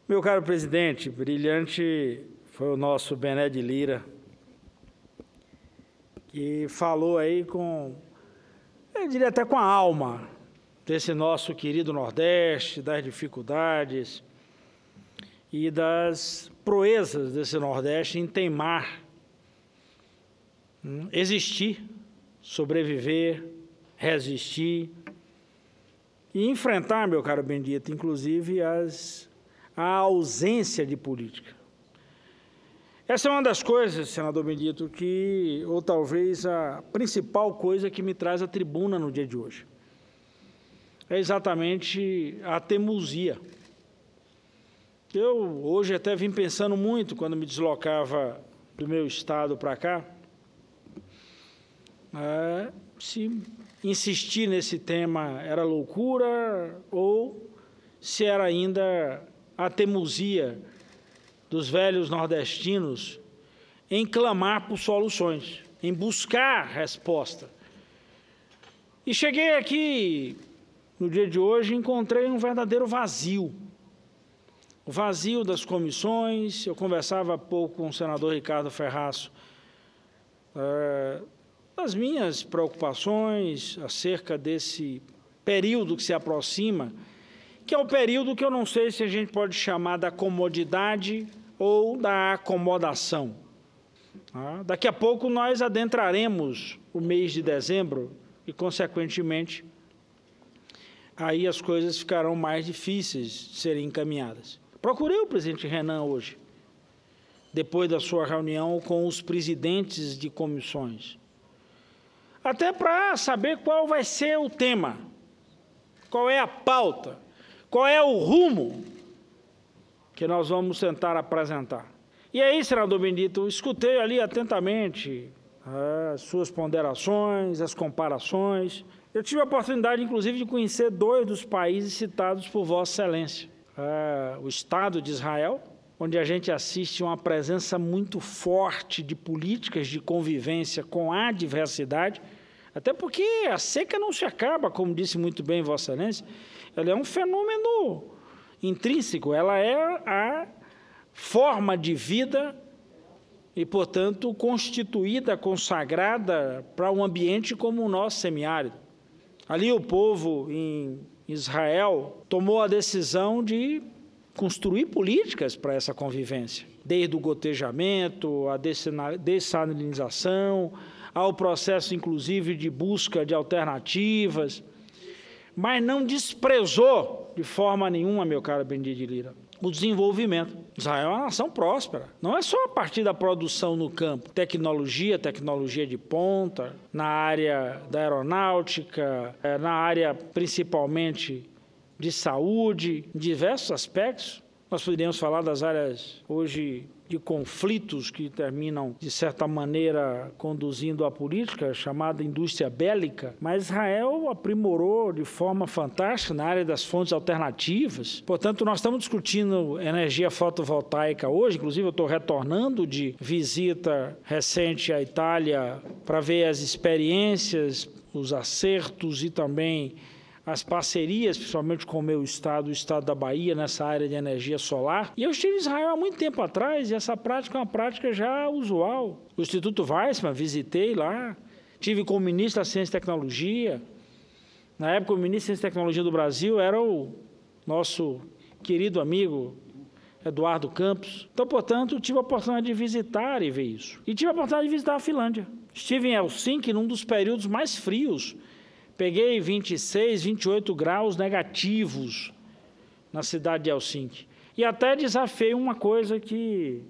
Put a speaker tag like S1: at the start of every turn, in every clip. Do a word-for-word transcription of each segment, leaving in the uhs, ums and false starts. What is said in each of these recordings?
S1: Meu caro presidente, brilhante foi o nosso Bené de Lira, que falou aí com, eu diria até com a alma, desse nosso querido Nordeste, das dificuldades e das proezas desse Nordeste em teimar, existir, sobreviver, resistir e enfrentar, meu caro Bendito, inclusive as, a ausência de política. Essa é uma das coisas, senador Bendito, que, ou talvez a principal coisa que me traz à tribuna no dia de hoje. É exatamente a teimosia. Eu hoje até vim pensando muito, quando me deslocava do meu estado para cá, é, se insistir nesse tema era loucura ou se era ainda a teimosia dos velhos nordestinos em clamar por soluções, em buscar resposta. E cheguei aqui, no dia de hoje, e encontrei um verdadeiro vazio. O vazio das comissões. Eu conversava há pouco com o senador Ricardo Ferraço é, das minhas preocupações acerca desse período que se aproxima, que é o período que eu não sei se a gente pode chamar da comodidade ou da acomodação. Ah, daqui a pouco nós adentraremos o mês de dezembro e, consequentemente, aí as coisas ficarão mais difíceis de serem encaminhadas. Procurei o presidente Renan hoje, depois da sua reunião com os presidentes de comissões, até para saber qual vai ser o tema, qual é a pauta, qual é o rumo que nós vamos tentar apresentar. E aí, senador Bendito, eu escutei ali atentamente as suas ponderações, as comparações. Eu tive a oportunidade, inclusive, de conhecer dois dos países citados por Vossa Excelência. É, o Estado de Israel, onde a gente assiste uma presença muito forte de políticas de convivência com a diversidade, até porque a seca não se acaba, como disse muito bem Vossa Excelência, ela é um fenômeno intrínseco, ela é a forma de vida e, portanto, constituída, consagrada para um ambiente como o nosso semiárido. Ali o povo em Israel tomou a decisão de construir políticas para essa convivência, desde o gotejamento, a dessalinização, ao processo, inclusive, de busca de alternativas, mas não desprezou de forma nenhuma, meu caro Bendito de Lira, o desenvolvimento. Israel é uma nação próspera. Não é só a partir da produção no campo. Tecnologia, tecnologia de ponta, na área da aeronáutica, na área principalmente de saúde, em diversos aspectos. Nós poderíamos falar das áreas hoje de conflitos que terminam, de certa maneira, conduzindo a política, chamada indústria bélica, mas Israel aprimorou de forma fantástica na área das fontes alternativas. Portanto, nós estamos discutindo energia fotovoltaica hoje, inclusive eu estou retornando de visita recente à Itália para ver as experiências, os acertos e também as parcerias, principalmente com o meu estado, o estado da Bahia, nessa área de energia solar. E eu estive em Israel há muito tempo atrás, e essa prática é uma prática já usual. O Instituto Weizmann, visitei lá, tive com o ministro da Ciência e Tecnologia. Na época, o ministro da Ciência e Tecnologia do Brasil era o nosso querido amigo Eduardo Campos. Então, portanto, tive a oportunidade de visitar e ver isso. E tive a oportunidade de visitar a Finlândia. Estive em Helsinki num dos períodos mais frios. Peguei vinte e seis, vinte e oito graus negativos na cidade de Helsinki. E até desafiei uma coisa que,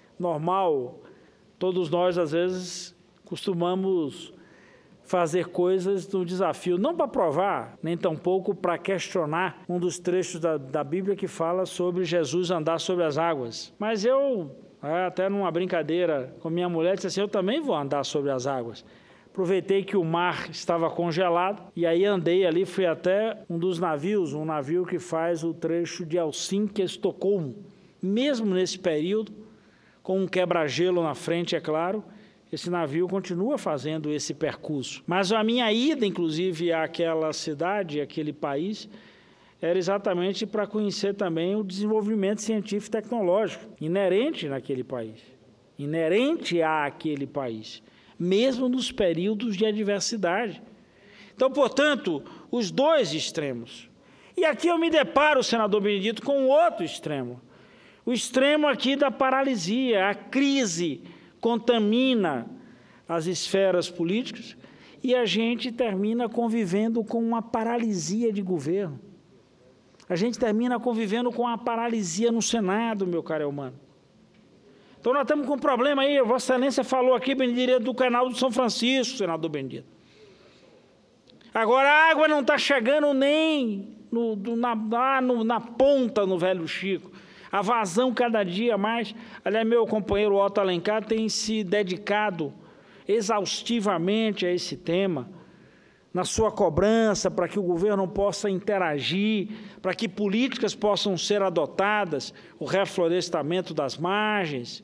S1: normal, todos nós, às vezes, costumamos fazer coisas no desafio, não para provar, nem tampouco para questionar um dos trechos da, da Bíblia que fala sobre Jesus andar sobre as águas. Mas eu, até numa brincadeira com minha mulher, disse assim, eu também vou andar sobre as águas. Aproveitei que o mar estava congelado e aí andei ali, fui até um dos navios, um navio que faz o trecho de Helsinki a Estocolmo. Mesmo nesse período, com um quebra-gelo na frente, é claro, esse navio continua fazendo esse percurso. Mas a minha ida, inclusive, àquela cidade, àquele país, era exatamente para conhecer também o desenvolvimento científico e tecnológico inerente naquele país, inerente àquele país, mesmo nos períodos de adversidade. Então, portanto, os dois extremos. E aqui eu me deparo, senador Benedito, com outro extremo. O extremo aqui da paralisia, a crise contamina as esferas políticas e a gente termina convivendo com uma paralisia de governo. A gente termina convivendo com uma paralisia no Senado, meu caro Eumano. Então, nós estamos com um problema aí, Vossa Excelência falou aqui, Benedito, do canal do São Francisco, senador Benedito. Agora, a água não está chegando nem no, do, na, lá no, na ponta, no Velho Chico. A vazão cada dia mais. Aliás, meu companheiro Otto Alencar tem se dedicado exaustivamente a esse tema, na sua cobrança, para que o governo possa interagir, para que políticas possam ser adotadas, o reflorestamento das margens.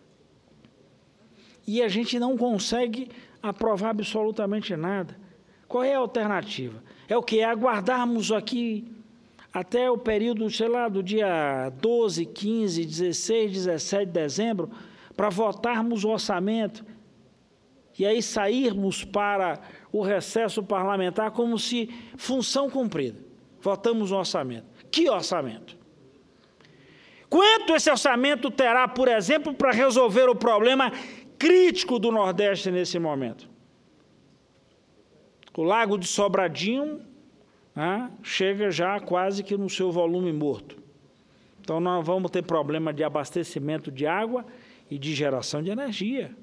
S1: E a gente não consegue aprovar absolutamente nada. Qual é a alternativa? É o quê? É aguardarmos aqui até o período, sei lá, do dia doze, quinze, dezesseis, dezessete de dezembro, para votarmos o orçamento e aí sairmos para o recesso parlamentar como se função cumprida. Votamos o orçamento. Que orçamento? Quanto esse orçamento terá, por exemplo, para resolver o problema crítico do Nordeste nesse momento? O Lago de Sobradinho ah, chega já quase que no seu volume morto. Então, nós vamos ter problema de abastecimento de água e de geração de energia.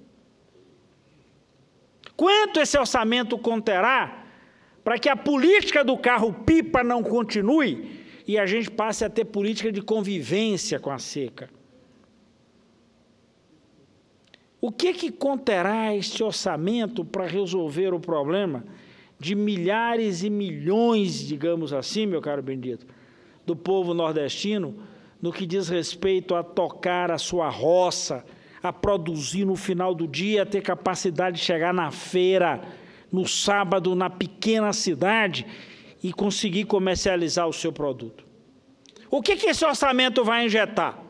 S1: Quanto esse orçamento conterá para que a política do carro-pipa não continue e a gente passe a ter política de convivência com a seca? O que que conterá este orçamento para resolver o problema de milhares e milhões, digamos assim, meu caro Benedito, do povo nordestino, no que diz respeito a tocar a sua roça, a produzir no final do dia, a ter capacidade de chegar na feira, no sábado, na pequena cidade e conseguir comercializar o seu produto? O que que esse orçamento vai injetar?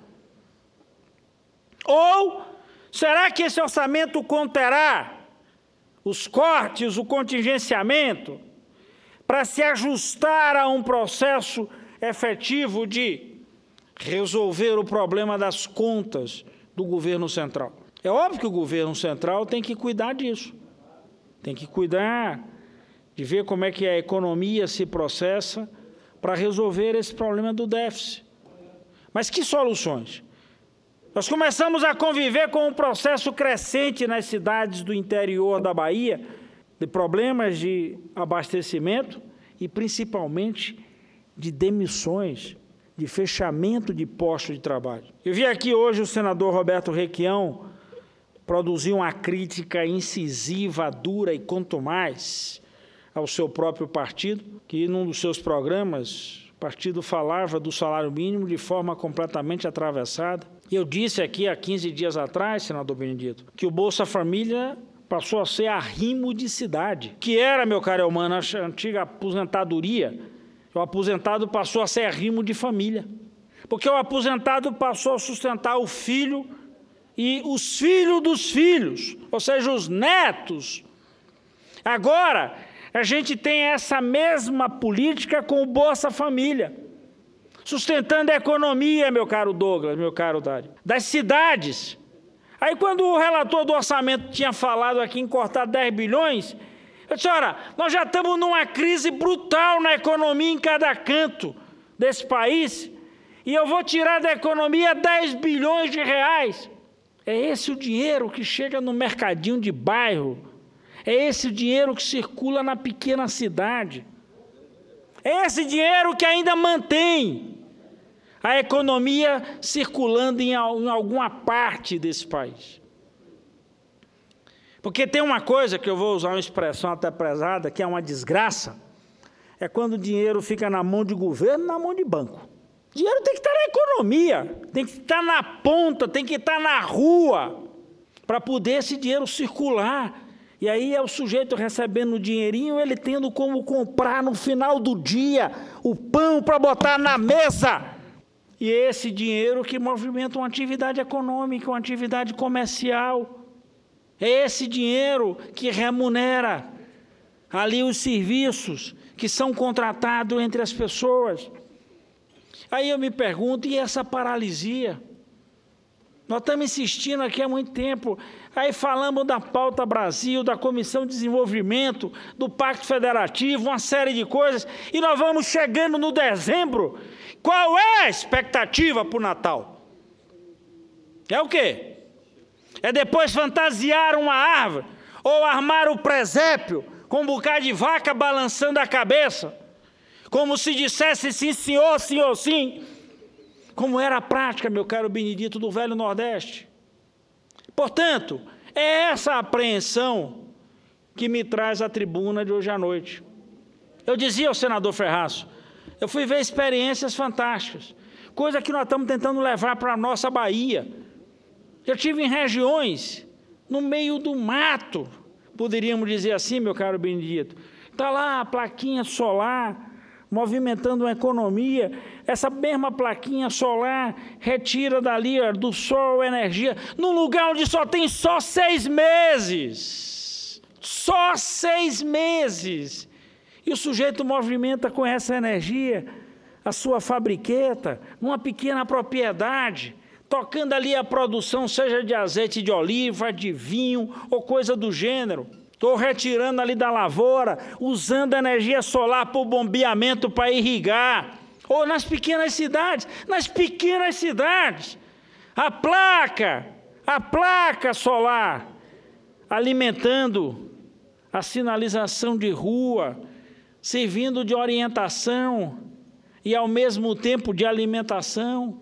S1: Ou será que esse orçamento conterá os cortes, o contingenciamento, para se ajustar a um processo efetivo de resolver o problema das contas do governo central? É óbvio que o governo central tem que cuidar disso, tem que cuidar de ver como é que a economia se processa para resolver esse problema do déficit. Mas que soluções? Nós começamos a conviver com um processo crescente nas cidades do interior da Bahia, de problemas de abastecimento e, principalmente, de demissões, de fechamento de postos de trabalho. Eu vi aqui hoje o senador Roberto Requião produzir uma crítica incisiva, dura e contumaz ao seu próprio partido, que, num dos seus programas, o partido falava do salário mínimo de forma completamente atravessada. Eu disse aqui há quinze dias atrás, senador Benedito, que o Bolsa Família passou a ser arrimo de cidade, que era, meu caro Eumano, a antiga aposentadoria. O aposentado passou a ser arrimo de família, porque o aposentado passou a sustentar o filho e os filhos dos filhos, ou seja, os netos. Agora, a gente tem essa mesma política com o Bolsa Família, sustentando a economia, meu caro Douglas, meu caro Dário, das cidades. Aí, quando o relator do orçamento tinha falado aqui em cortar dez bilhões, eu disse, ora, nós já estamos numa crise brutal na economia em cada canto desse país, e eu vou tirar da economia dez bilhões de reais. É esse o dinheiro que chega no mercadinho de bairro, é esse o dinheiro que circula na pequena cidade, é esse dinheiro que ainda mantém a economia circulando em alguma parte desse país. Porque tem uma coisa que eu vou usar uma expressão até prezada, que é uma desgraça, é quando o dinheiro fica na mão de governo, na mão de banco. O dinheiro tem que estar na economia, tem que estar na ponta, tem que estar na rua, para poder esse dinheiro circular E aí é o sujeito recebendo o dinheirinho, ele tendo como comprar no final do dia o pão para botar na mesa. E é esse dinheiro que movimenta uma atividade econômica, uma atividade comercial. É esse dinheiro que remunera ali os serviços que são contratados entre as pessoas. Aí eu me pergunto, e essa paralisia? Nós estamos insistindo aqui há muito tempo, aí falamos da Pauta Brasil, da Comissão de Desenvolvimento, do Pacto Federativo, uma série de coisas, e nós vamos chegando no dezembro. Qual é a expectativa para o Natal? É o quê? É depois fantasiar uma árvore, ou armar o presépio, com um bocado de vaca balançando a cabeça, como se dissesse sim, senhor, senhor, sim, como era a prática, meu caro Benedito, do Velho Nordeste. Portanto, é essa apreensão que me traz à tribuna de hoje à noite. Eu dizia ao senador Ferraz, eu fui ver experiências fantásticas, coisa que nós estamos tentando levar para a nossa Bahia. Eu estive em regiões, no meio do mato, poderíamos dizer assim, meu caro Benedito. Está lá a plaquinha solar, movimentando a economia, essa mesma plaquinha solar retira dali, ó, do sol, energia, num lugar onde só tem só seis meses. Só seis meses. E o sujeito movimenta com essa energia a sua fabriqueta, numa pequena propriedade, tocando ali a produção, seja de azeite de oliva, de vinho, ou coisa do gênero. Estou retirando ali da lavoura, usando energia solar para o bombeamento, para irrigar. Ou nas pequenas cidades, nas pequenas cidades. A placa, a placa solar, alimentando a sinalização de rua, servindo de orientação e ao mesmo tempo de alimentação.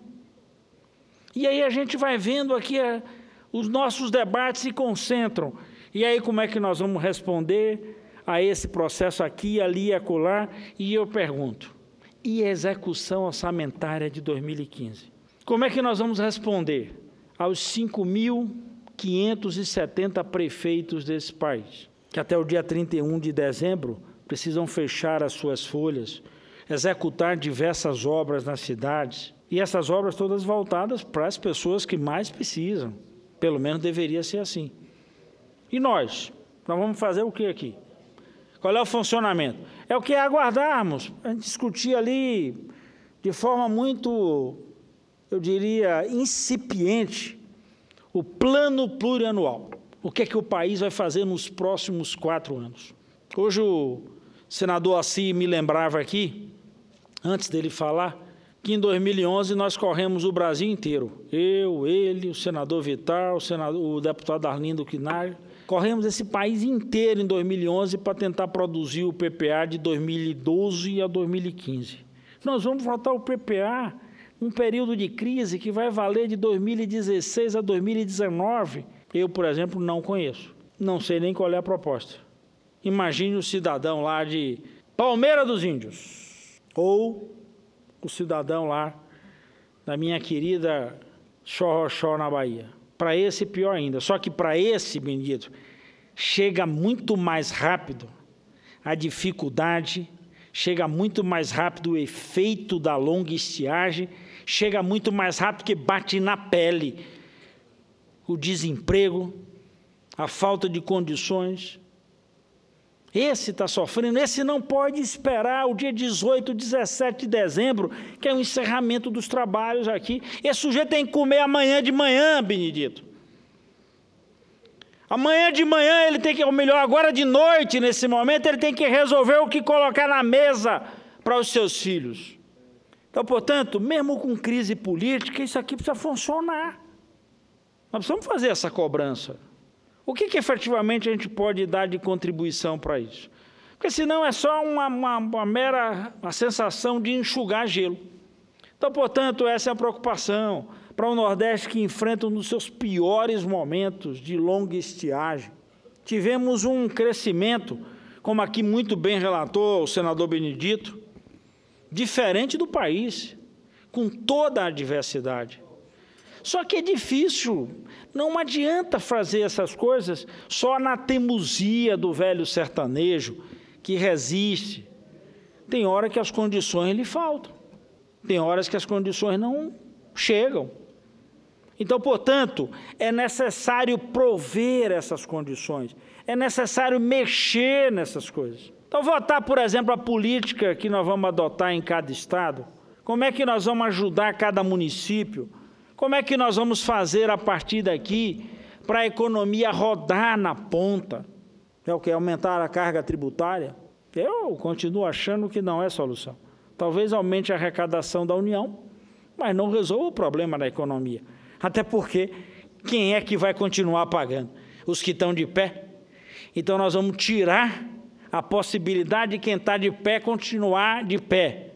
S1: E aí a gente vai vendo aqui, a, os nossos debates se concentram. E aí como é que nós vamos responder a esse processo aqui, ali e acolá? E eu pergunto, e a execução orçamentária de dois mil e quinze? Como é que nós vamos responder aos cinco mil quinhentos e setenta prefeitos desse país, que até o dia trinta e um de dezembro precisam fechar as suas folhas, executar diversas obras nas cidades, e essas obras todas voltadas para as pessoas que mais precisam, pelo menos deveria ser assim. E nós? Nós vamos fazer o que aqui? Qual é o funcionamento? É o que é aguardarmos. A gente discutir ali de forma muito, eu diria, incipiente, o plano plurianual. O que é que o país vai fazer nos próximos quatro anos? Hoje o senador Assi me lembrava aqui, antes dele falar, que em dois mil e onze nós corremos o Brasil inteiro. Eu, ele, o senador Vital, o, senador, o deputado Arlindo Quinalha, corremos esse país inteiro em dois mil e onze para tentar produzir o P P A de dois mil e doze a dois mil e quinze. Nós vamos votar o P P A num período de crise que vai valer de dois mil e dezesseis a dois mil e dezenove. Eu, por exemplo, não conheço. Não sei nem qual é a proposta. Imagine o cidadão lá de Palmeira dos Índios, ou o cidadão lá da minha querida Xorroxó, na Bahia. Para esse, pior ainda. Só que para esse, Benedito, chega muito mais rápido a dificuldade, chega muito mais rápido o efeito da longa estiagem, chega muito mais rápido que bate na pele o desemprego, a falta de condições. Esse está sofrendo, esse não pode esperar o dia dezoito, dezessete de dezembro, que é o encerramento dos trabalhos aqui. Esse sujeito tem que comer amanhã de manhã, Benedito. Amanhã de manhã ele tem que, ou melhor, agora de noite, nesse momento, ele tem que resolver o que colocar na mesa para os seus filhos. Então, portanto, mesmo com crise política, isso aqui precisa funcionar. Nós precisamos fazer essa cobrança. O que, que efetivamente a gente pode dar de contribuição para isso? Porque senão é só uma, uma, uma mera uma sensação de enxugar gelo. Então, portanto, essa é a preocupação para o Nordeste, que enfrenta um dos seus piores momentos de longa estiagem. Tivemos um crescimento, como aqui muito bem relatou o senador Só que é difícil, não adianta fazer essas coisas só na teimosia do velho sertanejo, que resiste. Tem hora que as condições lhe faltam, tem horas que as condições não chegam. Então, portanto, é necessário prover essas condições, é necessário mexer nessas coisas. Então, votar, por exemplo, a política que nós vamos adotar em cada estado, como é que nós vamos ajudar cada município, como é que nós vamos fazer a partir daqui para a economia rodar na ponta? É o que? Aumentar a carga tributária? Eu continuo achando que não é solução. Talvez aumente a arrecadação da União, mas não resolva o problema da economia. Até porque, quem é que vai continuar pagando? Os que estão de pé? Então, nós vamos tirar a possibilidade de quem está de pé continuar de pé.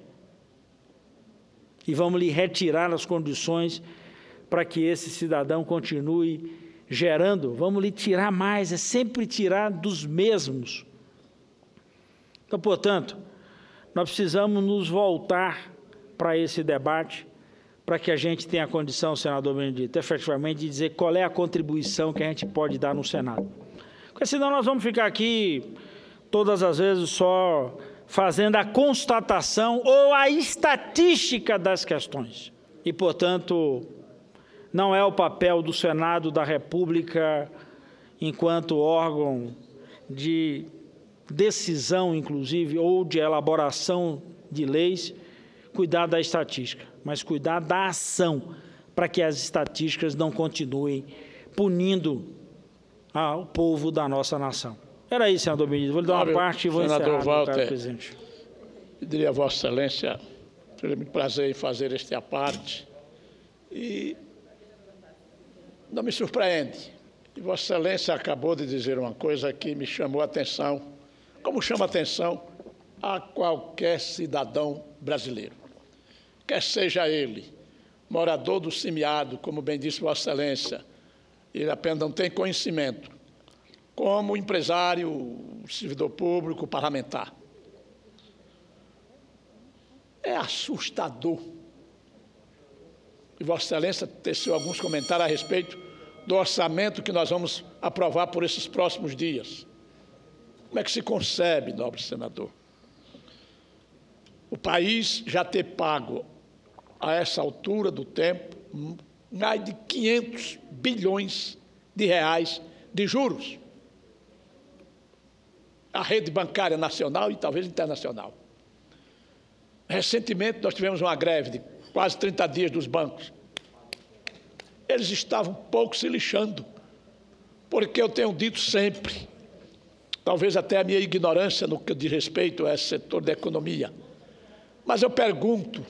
S1: E vamos lhe retirar as condições para que esse cidadão continue gerando. Vamos lhe tirar mais, é sempre tirar dos mesmos. Então, portanto, nós precisamos nos voltar para esse debate, para que a gente tenha a condição, senador Benedito, efetivamente, de dizer qual é a contribuição que a gente pode dar no Senado. Porque senão nós vamos ficar aqui todas as vezes só fazendo a constatação ou a estatística das questões. E, portanto, não é o papel do Senado da República, enquanto órgão de decisão, inclusive, ou de elaboração de leis, cuidar da estatística, mas cuidar da ação, para que as estatísticas não continuem punindo o povo da nossa nação. Era isso, senador Benedito. Vou lhe dar uma Olha, parte e vou
S2: senador
S1: encerrar,
S2: Walter,
S1: presidente.
S2: Eu diria a Vossa Excelência, foi muito prazer em fazer este aparte, e não me surpreende. E Vossa Excelência acabou de dizer uma coisa que me chamou a atenção, como chama a atenção a qualquer cidadão brasileiro. Quer seja ele morador do semiárido, como bem disse Vossa Excelência, ele apenas não tem conhecimento, como empresário, servidor público, parlamentar. É assustador. E Vossa Excelência teceu alguns comentários a respeito do orçamento que nós vamos aprovar por esses próximos dias. Como é que se concebe, nobre senador, o país já ter pago, a essa altura do tempo, mais de quinhentos bilhões de reais de juros? A rede bancária nacional e talvez internacional. Recentemente, nós tivemos uma greve de quase trinta dias dos bancos. Eles estavam um pouco se lixando, porque eu tenho dito sempre, talvez até a minha ignorância no que diz respeito a esse setor da economia, mas eu pergunto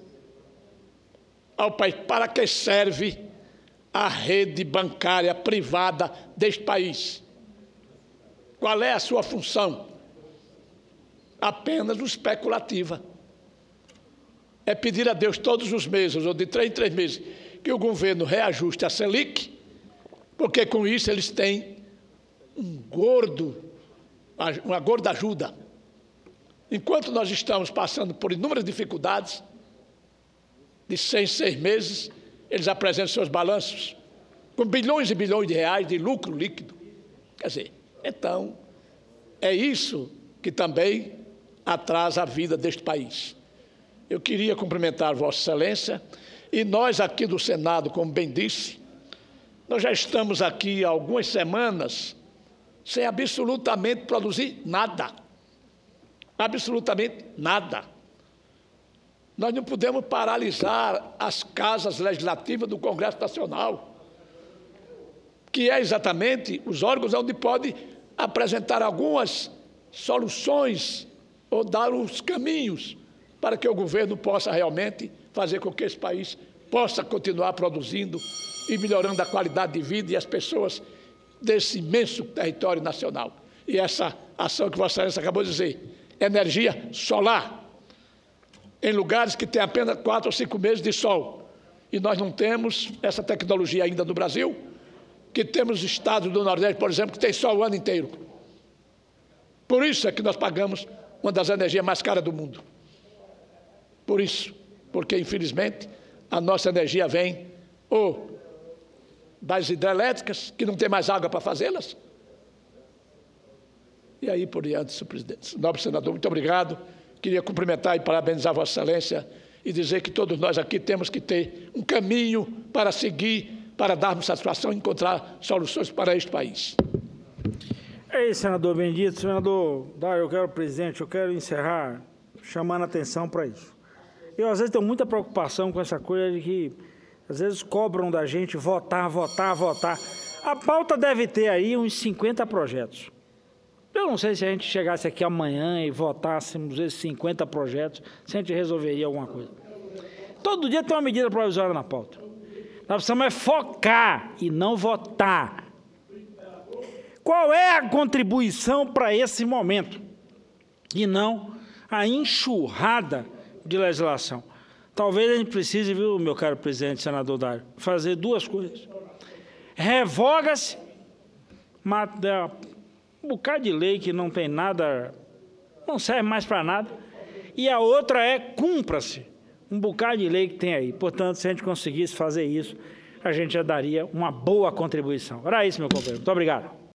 S2: ao país, para que serve a rede bancária privada deste país? Qual é a sua função? Apenas especulativa. É pedir a Deus todos os meses, ou de três em três meses, que o governo reajuste a Selic, porque com isso eles têm um gordo, uma gorda ajuda. Enquanto nós estamos passando por inúmeras dificuldades, de seis em seis meses, eles apresentam seus balanços com bilhões e bilhões de reais de lucro líquido. Quer dizer, então, é isso que também atrasa a vida deste país. Eu queria cumprimentar Vossa Excelência, e nós aqui do Senado, como bem disse, nós já estamos aqui há algumas semanas sem absolutamente produzir nada. Absolutamente nada. Nós não podemos paralisar as casas legislativas do Congresso Nacional, que é exatamente os órgãos onde pode apresentar algumas soluções ou dar os caminhos para que o governo possa realmente fazer com que esse país possa continuar produzindo e melhorando a qualidade de vida e as pessoas desse imenso território nacional. E essa ação que Vossa Excelência acabou de dizer, energia solar, em lugares que têm apenas quatro ou cinco meses de sol. E nós não temos essa tecnologia ainda no Brasil, que temos estados do Nordeste, por exemplo, que tem sol o ano inteiro. Por isso é que nós pagamos uma das energias mais caras do mundo. Por isso, porque infelizmente a nossa energia vem ou das hidrelétricas, que não tem mais água para fazê-las. E aí por diante, senhor presidente. Nobre senador, muito obrigado. Queria cumprimentar e parabenizar Vossa Excelência e dizer que todos nós aqui temos que ter um caminho para seguir, para darmos satisfação e encontrar soluções para este país.
S1: É isso, senador Bendito. Senador Dário, eu quero, presidente, eu quero encerrar chamando a atenção para isso. Eu, às vezes, tenho muita preocupação com essa coisa de que, às vezes, cobram da gente votar, votar, votar. A pauta deve ter aí uns cinquenta projetos. Eu não sei se a gente chegasse aqui amanhã e votássemos esses cinquenta projetos, se a gente resolveria alguma coisa. Todo dia tem uma medida provisória na pauta. Nós precisamos é focar e não votar. Qual é a contribuição para esse momento? E não a enxurrada de legislação. Talvez a gente precise, viu, meu caro presidente, senador Dário, fazer duas coisas. Revoga-se um bocado de lei que não tem nada, não serve mais para nada, e a outra é cumpra-se um bocado de lei que tem aí. Portanto, se a gente conseguisse fazer isso, a gente já daria uma boa contribuição. Era isso, meu companheiro. Muito obrigado.